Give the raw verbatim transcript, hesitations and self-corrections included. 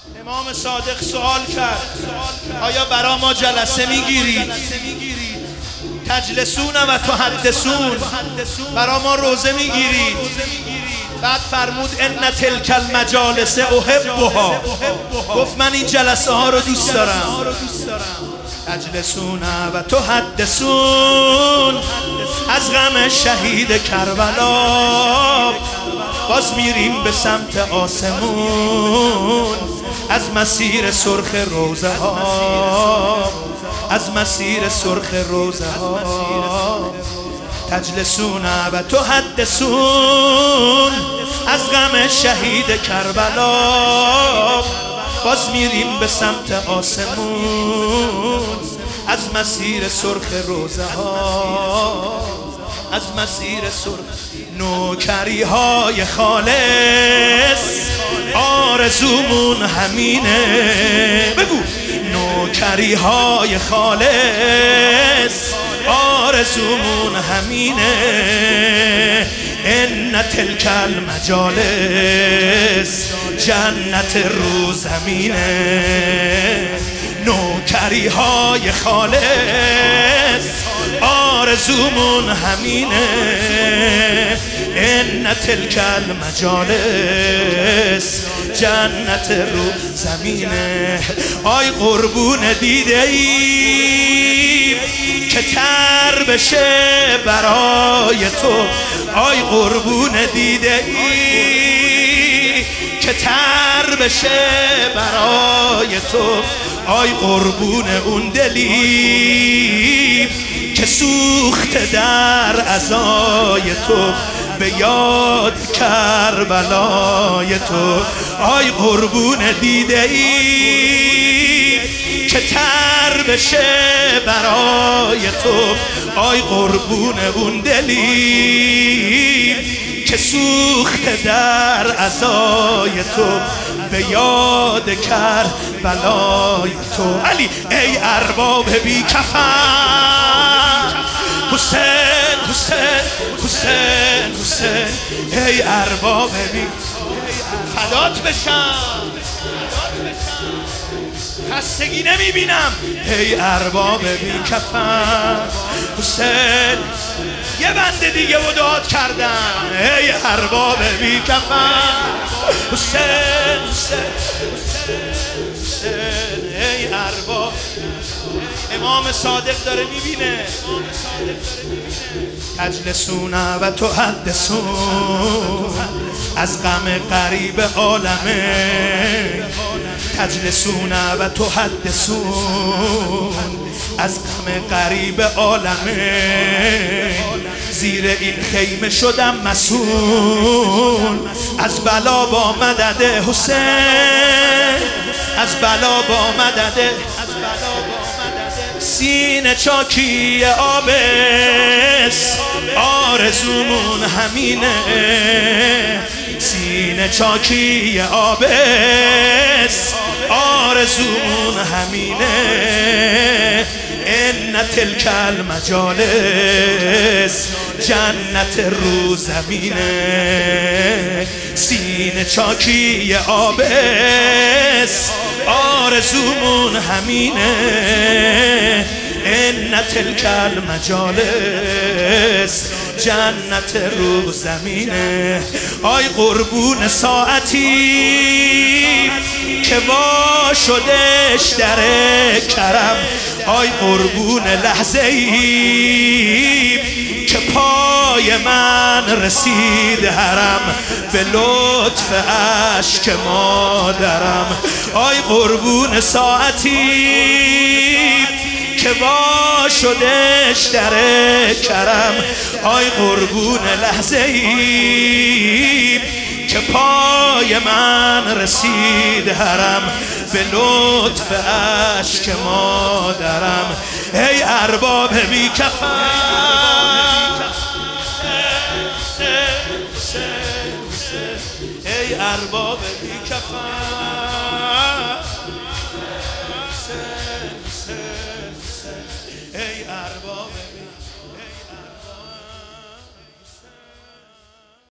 امام صادق سوال کرد آیا برا ما جلسه میگیرید؟ تجلسون و تحدثون، برا ما روزه میگیرید؟ بعد فرمود ان تلک المجالس احبها، گفت من این جلسه ها رو دوست دارم. تجلسون و تحدثون، از غم شهید کربلا باز میریم به سمت آسمون، از مسیر سرخ روزه ها، از مسیر سرخ روزه ها. تجلسون و تحدثون، از غم شهید کربلا باز میریم به سمت آسمون، از مسیر سرخ روزه ها، از مسیر سرخ. نوکری های خالص آرزومون همینه، بگو نوکری های خالص آرزومون همینه. ان تلک المجالس جنت رو زمینه. نوکری های خالص آرزومون همینه. ان تلک المجالس جنت رو زمینه. آی قربون دیده ای که تر بشه برای تو، آی قربون دیده ای که تر بشه برای تو، آی قربون اون دلی که سوخته در عزای تو، به یاد کربلای تو. آی قربون دیده ای که تر بشه برای تو، آی قربون اون دلی که سوخته در عزای تو، به یاد کربلای تو. علی ای ارباب بی کفن، حسین حسین حسین حسین، ای ارباب بی فدات بشم، خستگی نمیبینم. ای ارباب بی کفن حسین، یه بنده دیگه و داد کردم. ای ارباب بی کفن حسین حسین حسین، ای ارباب. امام صادق داره میبینه. تجلسون و تحدثون، از غم قریب عالمه. تجلسون و تحدثون، از غم قریب عالمه. زیر این خیمه شدم مسئول، از بلا با مدد حسین، از بلا با مدد. سینه چاکی آبس آرزومون همینه. سینه چاکی آبس آرزومون همینه. ان تلک المجالس جنت رو زمینه. سینه چاکی آبس آرزومون همینه. ان تلک المجالس جنت رو زمینه. آی قربون ساعتی که وا شدش در کرم، آی قربون لحظه ای که پای من رسید حرم، به لطف اشک مادرم. آی قربون ساعتی که وا شدش در کرم، آی قربون لحظه ای که پای من رسید حرم، به لطف اشک مادرم. ای ارباب بی کفن، ای ارباب بی کفن،